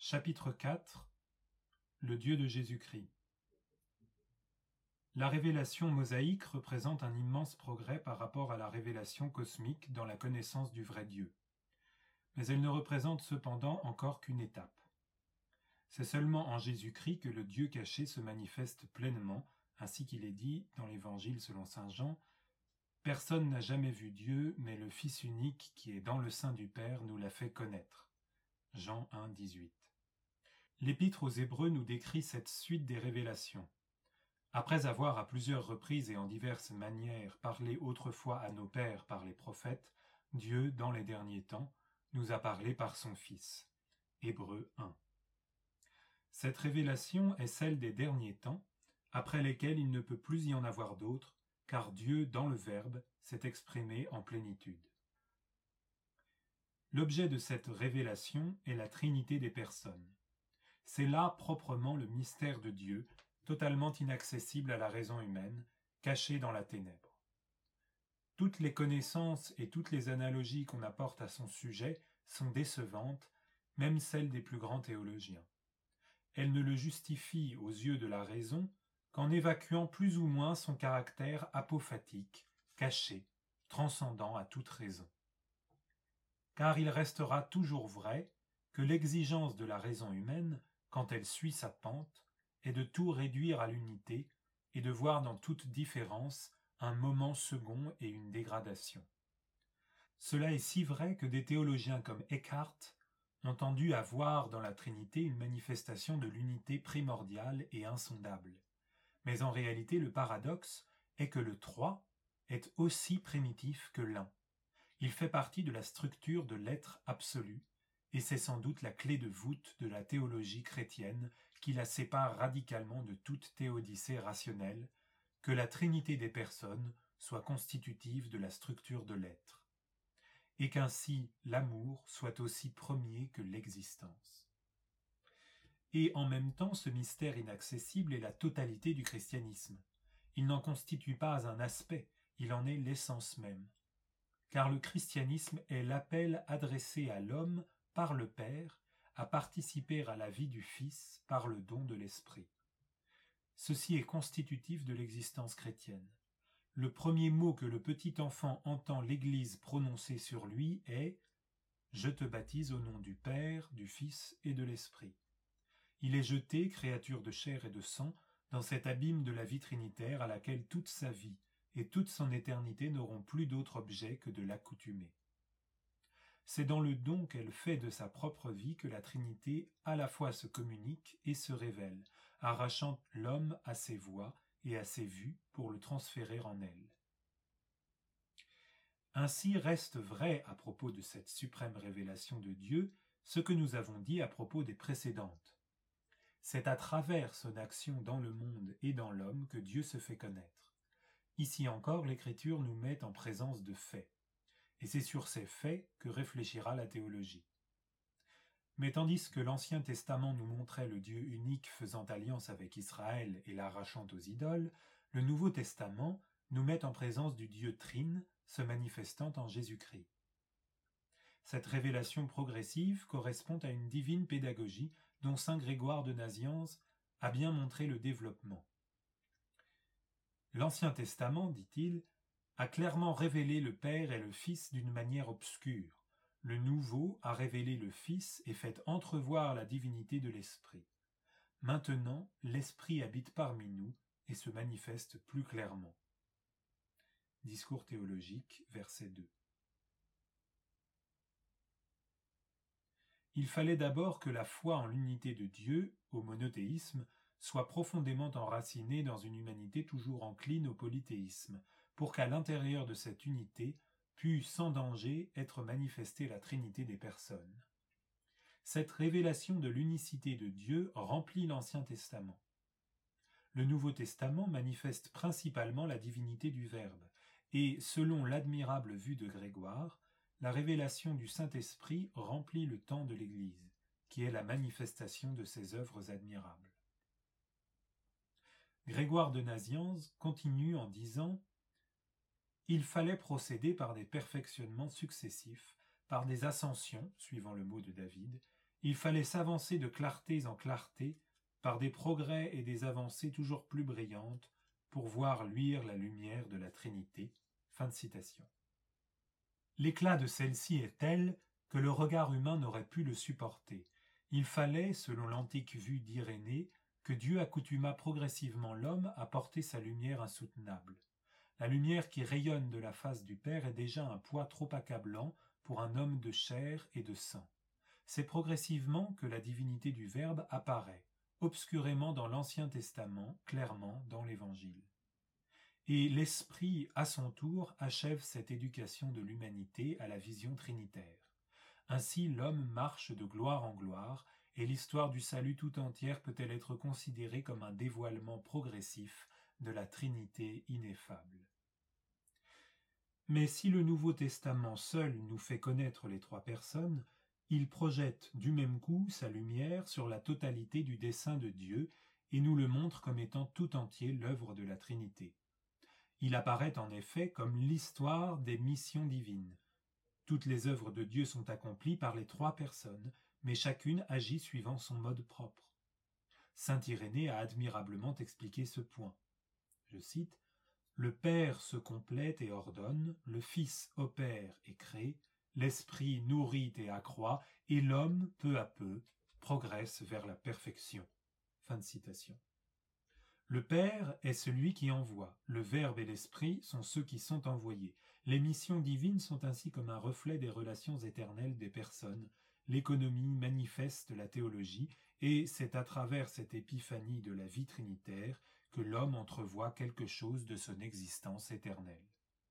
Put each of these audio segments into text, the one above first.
Chapitre 4 Le Dieu de Jésus-Christ. La révélation mosaïque représente un immense progrès par rapport à la révélation cosmique dans la connaissance du vrai Dieu. Mais elle ne représente cependant encore qu'une étape. C'est seulement en Jésus-Christ que le Dieu caché se manifeste pleinement, ainsi qu'il est dit dans l'Évangile selon saint Jean, « Personne n'a jamais vu Dieu, mais le Fils unique qui est dans le sein du Père nous l'a fait connaître. » Jean 1, 18. L'Épître aux Hébreux nous décrit cette suite des révélations. Après avoir à plusieurs reprises et en diverses manières parlé autrefois à nos pères par les prophètes, Dieu, dans les derniers temps, nous a parlé par son Fils. Hébreux 1. Cette révélation est celle des derniers temps, après lesquels il ne peut plus y en avoir d'autres, car Dieu, dans le Verbe, s'est exprimé en plénitude. L'objet de cette révélation est la Trinité des personnes. C'est là proprement le mystère de Dieu, totalement inaccessible à la raison humaine, caché dans la ténèbre. Toutes les connaissances et toutes les analogies qu'on apporte à son sujet sont décevantes, même celles des plus grands théologiens. Elles ne le justifient aux yeux de la raison qu'en évacuant plus ou moins son caractère apophatique, caché, transcendant à toute raison. Car il restera toujours vrai que l'exigence de la raison humaine, quand elle suit sa pente, est de tout réduire à l'unité et de voir dans toute différence un moment second et une dégradation. Cela est si vrai que des théologiens comme Eckhart ont tendu à voir dans la Trinité une manifestation de l'unité primordiale et insondable. Mais en réalité, le paradoxe est que le trois est aussi primitif que l'un. Il fait partie de la structure de l'être absolu, et c'est sans doute la clé de voûte de la théologie chrétienne qui la sépare radicalement de toute théodicée rationnelle, que la trinité des personnes soit constitutive de la structure de l'être, et qu'ainsi l'amour soit aussi premier que l'existence. Et en même temps, ce mystère inaccessible est la totalité du christianisme. Il n'en constitue pas un aspect, il en est l'essence même. Car le christianisme est l'appel adressé à l'homme par le Père à participer à la vie du Fils par le don de l'Esprit. Ceci est constitutif de l'existence chrétienne. Le premier mot que le petit enfant entend l'Église prononcer sur lui est « Je te baptise au nom du Père, du Fils et de l'Esprit ». Il est jeté, créature de chair et de sang, dans cet abîme de la vie trinitaire à laquelle toute sa vie et toute son éternité n'auront plus d'autre objet que de l'accoutumer. C'est dans le don qu'elle fait de sa propre vie que la Trinité à la fois se communique et se révèle, arrachant l'homme à ses voix et à ses vues pour le transférer en elle. Ainsi reste vrai à propos de cette suprême révélation de Dieu ce que nous avons dit à propos des précédentes. C'est à travers son action dans le monde et dans l'homme que Dieu se fait connaître. Ici encore, l'Écriture nous met en présence de faits. Et c'est sur ces faits que réfléchira la théologie. Mais tandis que l'Ancien Testament nous montrait le Dieu unique faisant alliance avec Israël et l'arrachant aux idoles, le Nouveau Testament nous met en présence du Dieu trine se manifestant en Jésus-Christ. Cette révélation progressive correspond à une divine pédagogie dont saint Grégoire de Nazianze a bien montré le développement. L'Ancien Testament, dit-il, a clairement révélé le Père et le Fils d'une manière obscure. Le Nouveau a révélé le Fils et fait entrevoir la divinité de l'Esprit. Maintenant, l'Esprit habite parmi nous et se manifeste plus clairement. Discours théologique, verset 2. Il fallait d'abord que la foi en l'unité de Dieu, au monothéisme, soit profondément enracinée dans une humanité toujours encline au polythéisme, pour qu'à l'intérieur de cette unité pût sans danger être manifestée la Trinité des personnes. Cette révélation de l'unicité de Dieu remplit l'Ancien Testament. Le Nouveau Testament manifeste principalement la divinité du Verbe, et selon l'admirable vue de Grégoire, la révélation du Saint-Esprit remplit le temps de l'Église, qui est la manifestation de ses œuvres admirables. Grégoire de Nazianze continue en disant « Il fallait procéder par des perfectionnements successifs, par des ascensions, suivant le mot de David, Il fallait s'avancer de clartés en clartés, par des progrès et des avancées toujours plus brillantes, pour voir luire la lumière de la Trinité. » Fin de citation. L'éclat de celle-ci est tel que le regard humain n'aurait pu le supporter. Il fallait, selon l'antique vue d'Irénée, que Dieu accoutumât progressivement l'homme à porter sa lumière insoutenable. La lumière qui rayonne de la face du Père est déjà un poids trop accablant pour un homme de chair et de sang. C'est progressivement que la divinité du Verbe apparaît, obscurément dans l'Ancien Testament, clairement dans l'Évangile. Et l'Esprit, à son tour, achève cette éducation de l'humanité à la vision trinitaire. Ainsi, l'homme marche de gloire en gloire, et l'histoire du salut tout entière peut-elle être considérée comme un dévoilement progressif de la Trinité ineffable. Mais si le Nouveau Testament seul nous fait connaître les trois personnes, il projette du même coup sa lumière sur la totalité du dessein de Dieu et nous le montre comme étant tout entier l'œuvre de la Trinité. Il apparaît en effet comme l'histoire des missions divines. Toutes les œuvres de Dieu sont accomplies par les trois personnes, mais chacune agit suivant son mode propre. Saint Irénée a admirablement expliqué ce point. Je cite : « Le Père se complète et ordonne, le Fils opère et crée, l'Esprit nourrit et accroît, et l'homme, peu à peu, progresse vers la perfection. » Fin de citation. Le Père est celui qui envoie, le Verbe et l'Esprit sont ceux qui sont envoyés. Les missions divines sont ainsi comme un reflet des relations éternelles des personnes. L'économie manifeste la théologie, et c'est à travers cette épiphanie de la vie trinitaire que l'homme entrevoit quelque chose de son existence éternelle.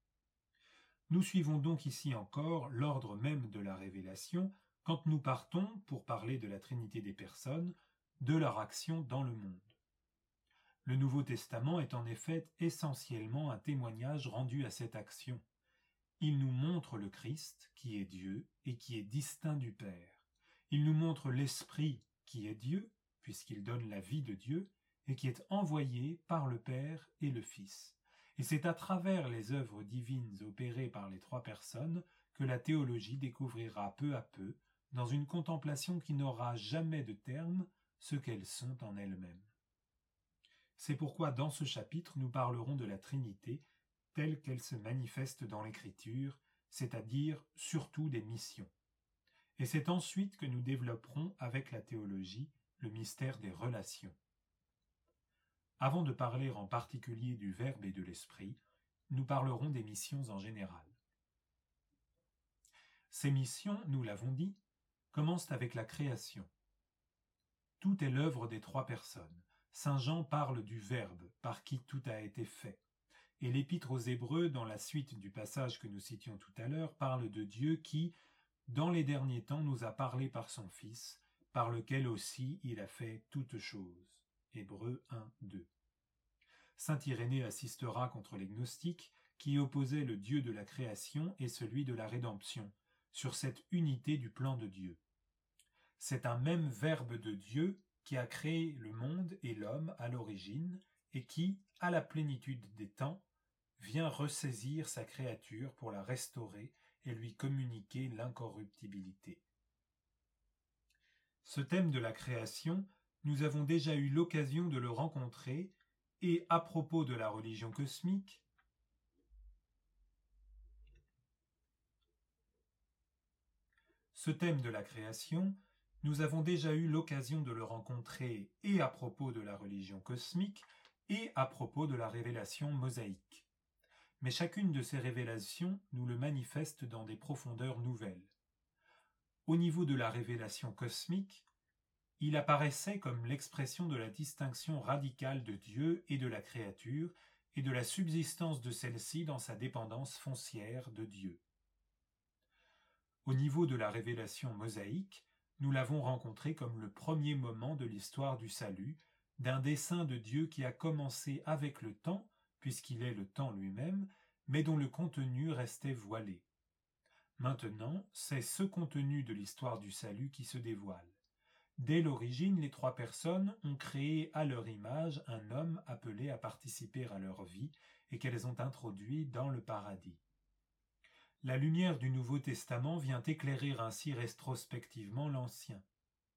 Nous suivons donc ici encore l'ordre même de la révélation quand nous partons, pour parler de la Trinité des personnes, de leur action dans le monde. Le Nouveau Testament est en effet essentiellement un témoignage rendu à cette action. Il nous montre le Christ, qui est Dieu et qui est distinct du Père. Il nous montre l'Esprit, qui est Dieu, puisqu'il donne la vie de Dieu, et qui est envoyé par le Père et le Fils. Et c'est à travers les œuvres divines opérées par les trois personnes que la théologie découvrira peu à peu, dans une contemplation qui n'aura jamais de terme, ce qu'elles sont en elles-mêmes. C'est pourquoi dans ce chapitre, nous parlerons de la Trinité telle qu'elle se manifeste dans l'Écriture, c'est-à-dire surtout des missions. Et c'est ensuite que nous développerons avec la théologie le mystère des relations. Avant de parler en particulier du Verbe et de l'Esprit, nous parlerons des missions en général. Ces missions, nous l'avons dit, commencent avec la création. Tout est l'œuvre des trois personnes. Saint Jean parle du Verbe, par qui tout a été fait. Et l'Épître aux Hébreux, dans la suite du passage que nous citions tout à l'heure, parle de Dieu qui, dans les derniers temps, nous a parlé par son Fils, par lequel aussi il a fait toutes choses. Hébreux 1, 2. Saint Irénée assistera contre les gnostiques qui opposaient le Dieu de la création et celui de la rédemption, sur cette unité du plan de Dieu. C'est un même Verbe de Dieu qui a créé le monde et l'homme à l'origine et qui, à la plénitude des temps, vient ressaisir sa créature pour la restaurer et lui communiquer l'incorruptibilité. Ce thème de la création, nous avons déjà eu l'occasion de le rencontrer et à propos de la religion cosmique, ce thème de la création, nous avons déjà eu l'occasion de le rencontrer et à propos de la religion cosmique et à propos de la révélation mosaïque. Mais chacune de ces révélations nous le manifeste dans des profondeurs nouvelles. Au niveau de la révélation cosmique, il apparaissait comme l'expression de la distinction radicale de Dieu et de la créature et de la subsistance de celle-ci dans sa dépendance foncière de Dieu. Au niveau de la révélation mosaïque, nous l'avons rencontré comme le premier moment de l'histoire du salut, d'un dessein de Dieu qui a commencé avec le temps, puisqu'il est le temps lui-même, mais dont le contenu restait voilé. Maintenant, c'est ce contenu de l'histoire du salut qui se dévoile. Dès l'origine, les trois personnes ont créé à leur image un homme appelé à participer à leur vie et qu'elles ont introduit dans le paradis. La lumière du Nouveau Testament vient éclairer ainsi rétrospectivement l'Ancien.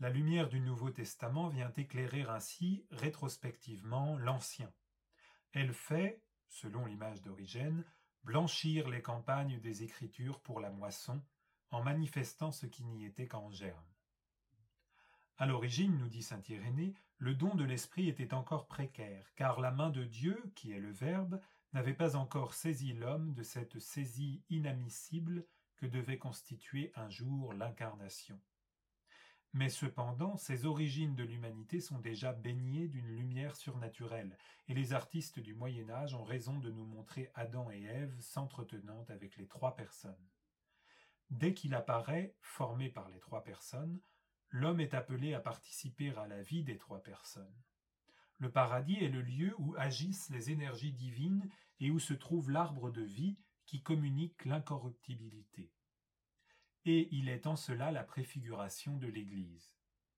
La lumière du Nouveau Testament vient éclairer ainsi rétrospectivement l'Ancien. Elle fait, selon l'image d'Origène, blanchir les campagnes des Écritures pour la moisson, en manifestant ce qui n'y était qu'en germe. À l'origine, nous dit saint Irénée, le don de l'Esprit était encore précaire, car la main de Dieu, qui est le Verbe, n'avait pas encore saisi l'homme de cette saisie inadmissible que devait constituer un jour l'incarnation. Mais cependant, ces origines de l'humanité sont déjà baignées d'une lumière surnaturelle, et les artistes du Moyen-Âge ont raison de nous montrer Adam et Ève s'entretenant avec les trois personnes. Dès qu'il apparaît, formé par les trois personnes, l'homme est appelé à participer à la vie des trois personnes. Le paradis est le lieu où agissent les énergies divines et où se trouve l'arbre de vie qui communique l'incorruptibilité. Et il est en cela la préfiguration de l'Église.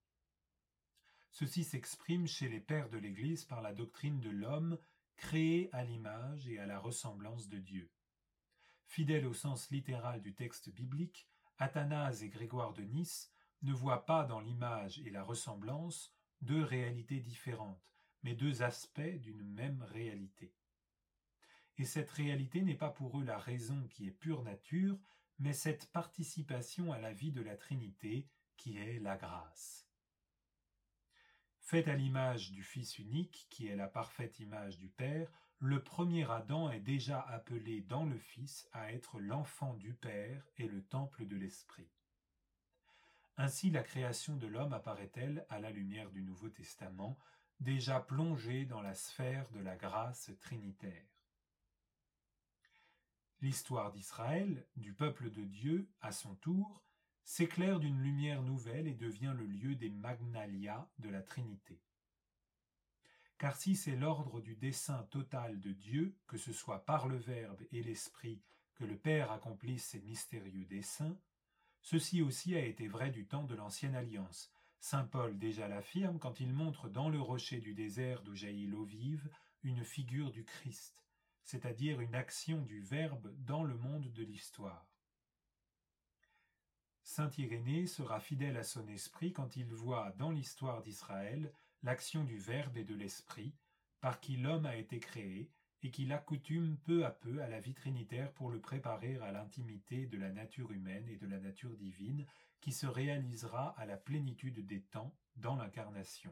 Ceci s'exprime chez les pères de l'Église par la doctrine de l'homme créé à l'image et à la ressemblance de Dieu. Fidèles au sens littéral du texte biblique, Athanase et Grégoire de Nice ne voient pas dans l'image et la ressemblance deux réalités différentes, mais deux aspects d'une même réalité. Et cette réalité n'est pas pour eux la raison qui est pure nature, mais cette participation à la vie de la Trinité qui est la grâce. Fait à l'image du Fils unique, qui est la parfaite image du Père, le premier Adam est déjà appelé dans le Fils à être l'enfant du Père et le temple de l'Esprit. Ainsi la création de l'homme apparaît-elle à la lumière du Nouveau Testament, déjà plongée dans la sphère de la grâce trinitaire. L'histoire d'Israël, du peuple de Dieu, à son tour, s'éclaire d'une lumière nouvelle et devient le lieu des magnalia de la Trinité. Car si c'est l'ordre du dessein total de Dieu, que ce soit par le Verbe et l'Esprit, que le Père accomplisse ses mystérieux desseins, ceci aussi a été vrai du temps de l'Ancienne Alliance. Saint Paul déjà l'affirme quand il montre dans le rocher du désert d'où jaillit l'eau vive une figure du Christ, c'est-à-dire une action du Verbe dans le monde de l'histoire. Saint Irénée sera fidèle à son esprit quand il voit dans l'histoire d'Israël l'action du Verbe et de l'Esprit, par qui l'homme a été créé, et qui l'accoutume peu à peu à la vie trinitaire pour le préparer à l'intimité de la nature humaine et de la nature divine, qui se réalisera à la plénitude des temps dans l'incarnation.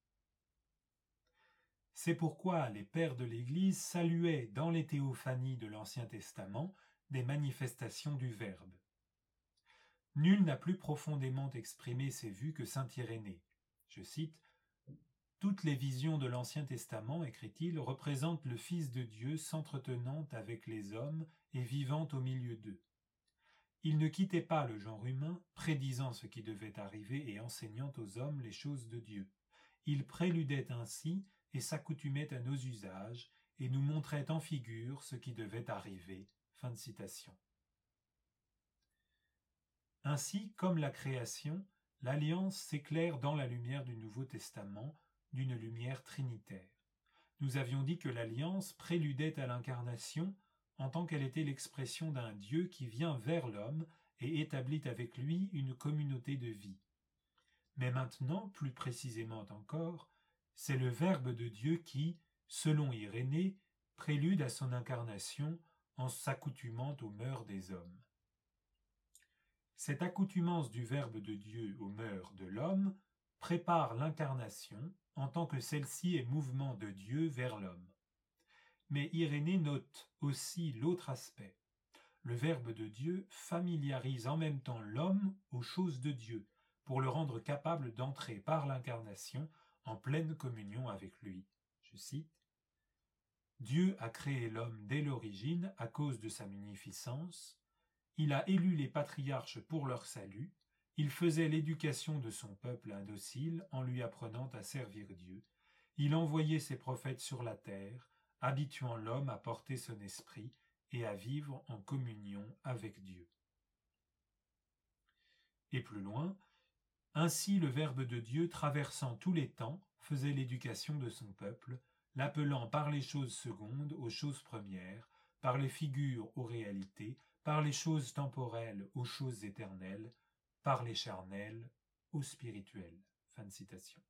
C'est pourquoi les pères de l'Église saluaient dans les théophanies de l'Ancien Testament des manifestations du Verbe. Nul n'a plus profondément exprimé ces vues que saint Irénée. Je cite, « Toutes les visions de l'Ancien Testament, écrit-il, représentent le Fils de Dieu s'entretenant avec les hommes et vivant au milieu d'eux. Il ne quittait pas le genre humain, prédisant ce qui devait arriver et enseignant aux hommes les choses de Dieu. Il préludait ainsi et s'accoutumait à nos usages et nous montrait en figure ce qui devait arriver. » Fin de citation. Ainsi, comme la création, l'Alliance s'éclaire dans la lumière du Nouveau Testament, d'une lumière trinitaire. Nous avions dit que l'Alliance préludait à l'incarnation en tant qu'elle était l'expression d'un Dieu qui vient vers l'homme et établit avec lui une communauté de vie. Mais maintenant, plus précisément encore, c'est le Verbe de Dieu qui, selon Irénée, prélude à son incarnation en s'accoutumant aux mœurs des hommes. Cette accoutumance du Verbe de Dieu aux mœurs de l'homme prépare l'incarnation en tant que celle-ci est mouvement de Dieu vers l'homme. Mais Irénée note aussi l'autre aspect. Le Verbe de Dieu familiarise en même temps l'homme aux choses de Dieu pour le rendre capable d'entrer par l'incarnation en pleine communion avec lui. Je cite, « Dieu a créé l'homme dès l'origine à cause de sa munificence. Il a élu les patriarches pour leur salut. Il faisait l'éducation de son peuple indocile en lui apprenant à servir Dieu. Il envoyait ses prophètes sur la terre, habituant l'homme à porter son esprit et à vivre en communion avec Dieu. » Et plus loin, « Ainsi le Verbe de Dieu, traversant tous les temps, faisait l'éducation de son peuple, l'appelant par les choses secondes aux choses premières, par les figures aux réalités, par les choses temporelles aux choses éternelles, par les charnelles au spirituel. » Fin de citation.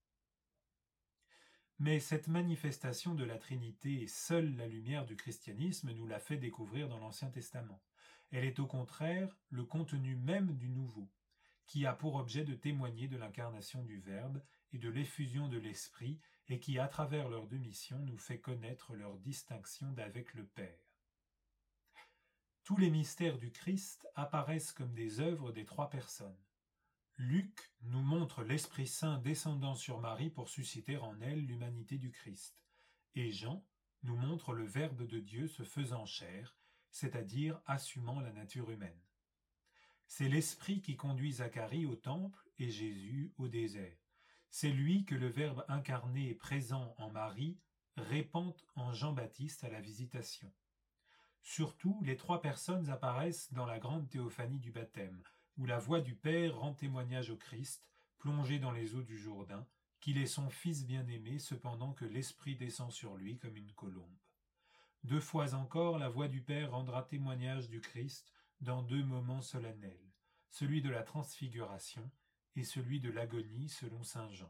Mais cette manifestation de la Trinité, seule la lumière du christianisme nous l'a fait découvrir dans l'Ancien Testament. Elle est au contraire le contenu même du Nouveau, qui a pour objet de témoigner de l'incarnation du Verbe et de l'effusion de l'Esprit, et qui, à travers leurs deux missions, nous fait connaître leur distinction d'avec le Père. Tous les mystères du Christ apparaissent comme des œuvres des trois personnes. Luc nous montre l'Esprit Saint descendant sur Marie pour susciter en elle l'humanité du Christ, et Jean nous montre le Verbe de Dieu se faisant chair, c'est-à-dire assumant la nature humaine. C'est l'Esprit qui conduit Zacharie au temple et Jésus au désert. C'est lui que le Verbe incarné présent en Marie répand en Jean-Baptiste à la visitation. Surtout, les trois personnes apparaissent dans la grande théophanie du baptême, où la voix du Père rend témoignage au Christ, plongé dans les eaux du Jourdain, qu'il est son Fils bien-aimé, cependant que l'Esprit descend sur lui comme une colombe. Deux fois encore, la voix du Père rendra témoignage du Christ dans deux moments solennels, celui de la transfiguration et celui de l'agonie selon saint Jean.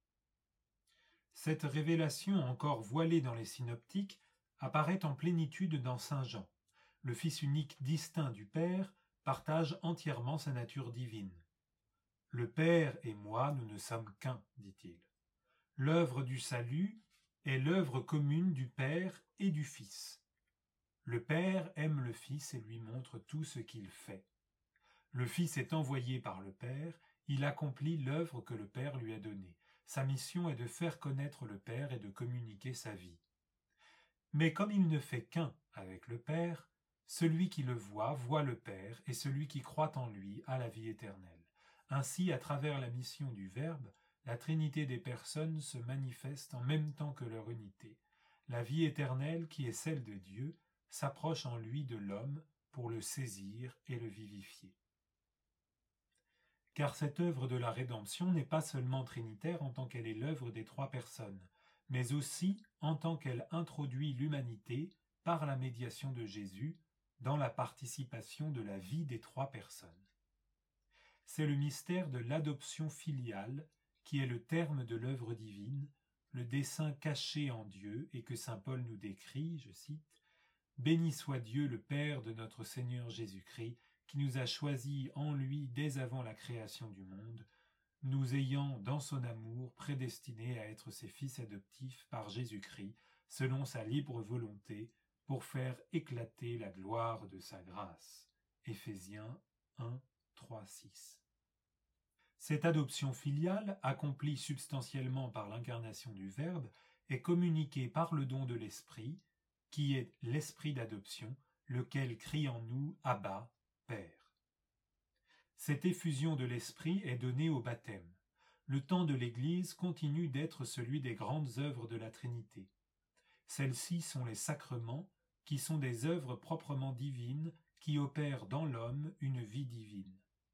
Cette révélation encore voilée dans les synoptiques apparaît en plénitude dans saint Jean. Le Fils unique distinct du Père partage entièrement sa nature divine. « Le Père et moi, nous ne sommes qu'un, dit-il. L'œuvre du salut est l'œuvre commune du Père et du Fils. Le Père aime le Fils et lui montre tout ce qu'il fait. Le Fils est envoyé par le Père, il accomplit l'œuvre que le Père lui a donnée. Sa mission est de faire connaître le Père et de communiquer sa vie. Mais comme il ne fait qu'un avec le Père, celui qui le voit le Père, et celui qui croit en lui a la vie éternelle. Ainsi, à travers la mission du Verbe, la Trinité des personnes se manifeste en même temps que leur unité. La vie éternelle, qui est celle de Dieu, s'approche en lui de l'homme pour le saisir et le vivifier. Car cette œuvre de la rédemption n'est pas seulement trinitaire en tant qu'elle est l'œuvre des trois personnes, mais aussi en tant qu'elle introduit l'humanité, par la médiation de Jésus, dans la participation de la vie des trois personnes. C'est le mystère de l'adoption filiale qui est le terme de l'œuvre divine, le dessein caché en Dieu et que saint Paul nous décrit, je cite, « Béni soit Dieu le Père de notre Seigneur Jésus-Christ, qui nous a choisis en lui dès avant la création du monde, nous ayant dans son amour prédestinés à être ses fils adoptifs par Jésus-Christ, selon sa libre volonté, pour faire éclater la gloire de sa grâce. » Éphésiens 1, 3, 6. Cette adoption filiale, accomplie substantiellement par l'incarnation du Verbe, est communiquée par le don de l'Esprit, qui est l'Esprit d'adoption, lequel crie en nous « Abba, Père ». Cette effusion de l'Esprit est donnée au baptême. Le temps de l'Église continue d'être celui des grandes œuvres de la Trinité. Celles-ci sont les sacrements, qui sont des œuvres proprement divines qui opèrent dans l'homme une vie divine.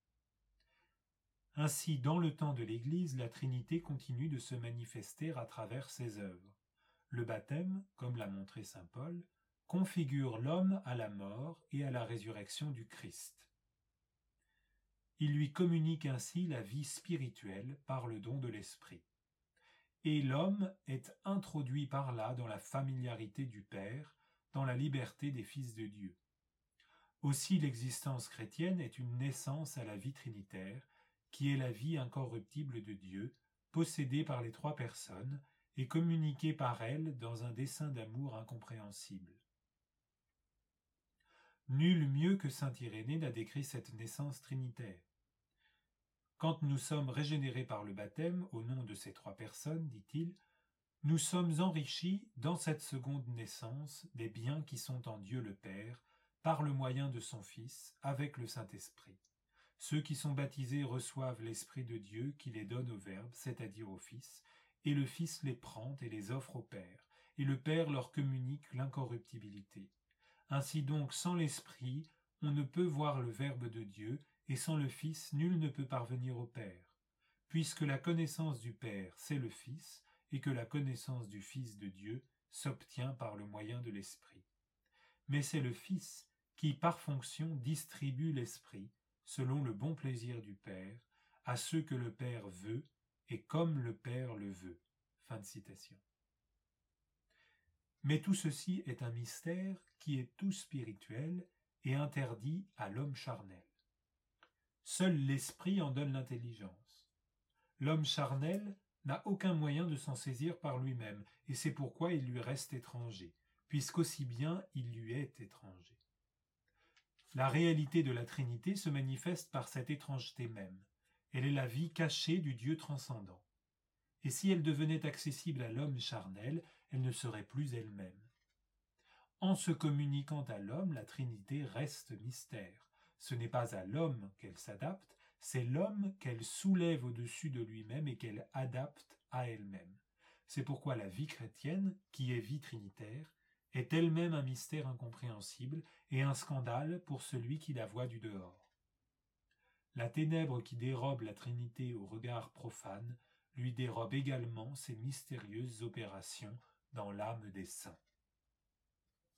Ainsi, dans le temps de l'Église, la Trinité continue de se manifester à travers ses œuvres. Le baptême, comme l'a montré saint Paul, configure l'homme à la mort et à la résurrection du Christ. Il lui communique ainsi la vie spirituelle par le don de l'Esprit. Et l'homme est introduit par là dans la familiarité du Père, dans la liberté des fils de Dieu. Aussi l'existence chrétienne est une naissance à la vie trinitaire, qui est la vie incorruptible de Dieu, possédée par les trois personnes et communiquée par elles dans un dessein d'amour incompréhensible. Nul mieux que saint Irénée n'a décrit cette naissance trinitaire. Quand nous sommes régénérés par le baptême, au nom de ces trois personnes, dit-il, nous sommes enrichis dans cette seconde naissance des biens qui sont en Dieu le Père, par le moyen de son Fils, avec le Saint-Esprit. Ceux qui sont baptisés reçoivent l'Esprit de Dieu qui les donne au Verbe, c'est-à-dire au Fils, et le Fils les prend et les offre au Père, et le Père leur communique l'incorruptibilité. Ainsi donc, sans l'Esprit, on ne peut voir le Verbe de Dieu, et sans le Fils, nul ne peut parvenir au Père. Puisque la connaissance du Père, c'est le Fils, et que la connaissance du Fils de Dieu s'obtient par le moyen de l'Esprit. Mais c'est le Fils qui, par fonction, distribue l'Esprit, selon le bon plaisir du Père, à ce que le Père veut et comme le Père le veut. » Fin de citation. Mais tout ceci est un mystère qui est tout spirituel et interdit à l'homme charnel. Seul l'esprit en donne l'intelligence. L'homme charnel n'a aucun moyen de s'en saisir par lui-même, et c'est pourquoi il lui reste étranger, puisqu'aussi bien il lui est étranger. La réalité de la Trinité se manifeste par cette étrangeté même. Elle est la vie cachée du Dieu transcendant. Et si elle devenait accessible à l'homme charnel, elle ne serait plus elle-même. En se communiquant à l'homme, la Trinité reste mystère. Ce n'est pas à l'homme qu'elle s'adapte, c'est l'homme qu'elle soulève au-dessus de lui-même et qu'elle adapte à elle-même. C'est pourquoi la vie chrétienne, qui est vie trinitaire, est elle-même un mystère incompréhensible et un scandale pour celui qui la voit du dehors. La ténèbre qui dérobe la Trinité au regard profane lui dérobe également ces mystérieuses opérations dans l'âme des saints.